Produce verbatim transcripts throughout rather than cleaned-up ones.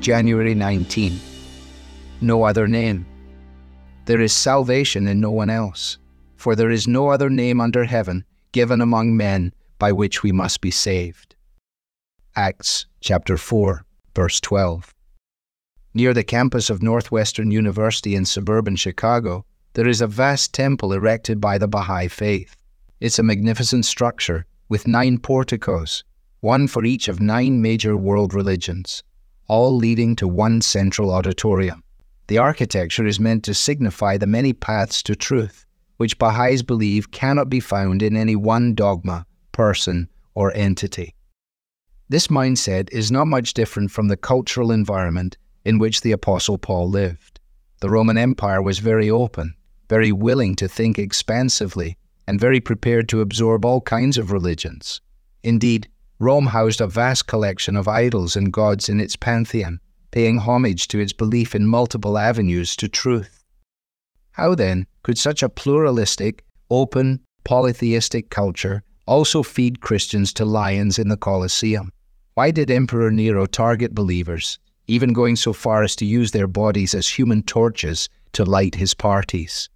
January nineteenth. No other name. There is salvation in no one else, for there is no other name under heaven given among men by which we must be saved. Acts chapter four, verse twelve. Near the campus of Northwestern University in suburban Chicago, there is a vast temple erected by the Baha'i Faith. It's a magnificent structure with nine porticos, one for each of nine major world religions, all leading to one central auditorium. The architecture is meant to signify the many paths to truth, which Baha'is believe cannot be found in any one dogma, person, or entity. This mindset is not much different from the cultural environment in which the Apostle Paul lived. The Roman Empire was very open, very willing to think expansively, and very prepared to absorb all kinds of religions. Indeed, Rome housed a vast collection of idols and gods in its pantheon, paying homage to its belief in multiple avenues to truth. How then could such a pluralistic, open, polytheistic culture also feed Christians to lions in the Colosseum? Why did Emperor Nero target believers, even going so far as to use their bodies as human torches to light his parties?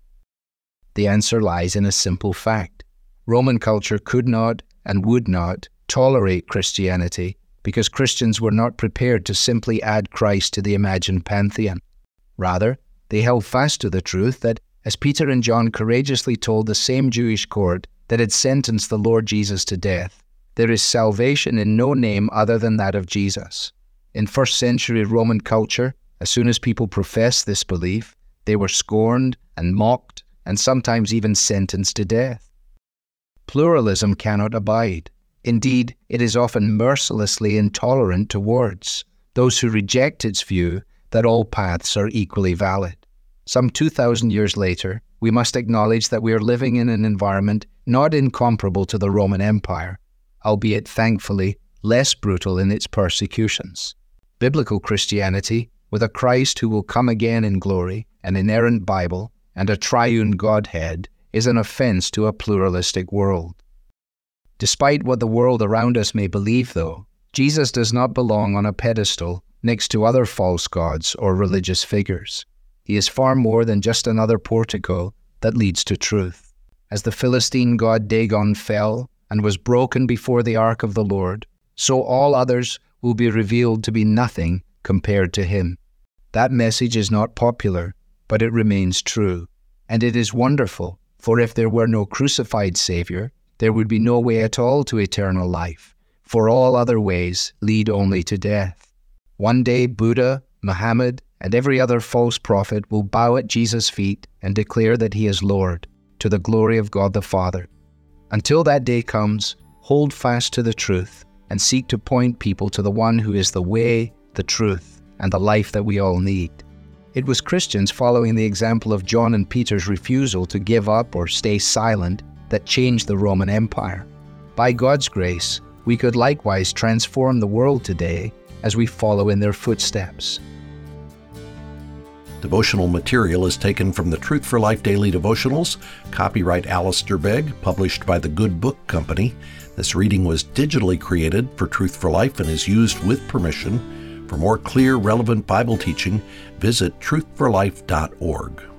The answer lies in a simple fact. Roman culture could not and would not tolerate Christianity because Christians were not prepared to simply add Christ to the imagined pantheon. Rather, they held fast to the truth that, as Peter and John courageously told the same Jewish court that had sentenced the Lord Jesus to death, there is salvation in no name other than that of Jesus. In first century Roman culture, as soon as people professed this belief, they were scorned and mocked and sometimes even sentenced to death. Pluralism cannot abide. Indeed, it is often mercilessly intolerant towards those who reject its view that all paths are equally valid. Some two thousand years later, we must acknowledge that we are living in an environment not incomparable to the Roman Empire, albeit thankfully less brutal in its persecutions. Biblical Christianity, with a Christ who will come again in glory, an inerrant Bible, and a triune Godhead, is an offense to a pluralistic world. Despite what the world around us may believe, though, Jesus does not belong on a pedestal next to other false gods or religious figures. He is far more than just another portico that leads to truth. As the Philistine god Dagon fell and was broken before the ark of the Lord, so all others will be revealed to be nothing compared to him. That message is not popular, but it remains true. And it is wonderful, for if there were no crucified Savior, there would be no way at all to eternal life, for all other ways lead only to death. One day Buddha, Muhammad, and every other false prophet will bow at Jesus' feet and declare that he is Lord, to the glory of God the Father. Until that day comes, hold fast to the truth and seek to point people to the one who is the way, the truth, and the life that we all need. It was Christians following the example of John and Peter's refusal to give up or stay silent that changed the Roman Empire. By God's grace, we could likewise transform the world today as we follow in their footsteps. Devotional material is taken from the Truth for Life Daily Devotionals, copyright Alistair Begg, published by the Good Book Company. This reading was digitally created for Truth for Life and is used with permission. For more clear, relevant Bible teaching, visit truth for life dot org.